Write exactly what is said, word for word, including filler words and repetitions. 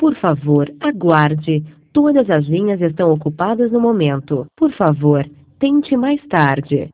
Por favor, aguarde. Todas as linhas estão ocupadas no momento. Por favor, tente mais tarde.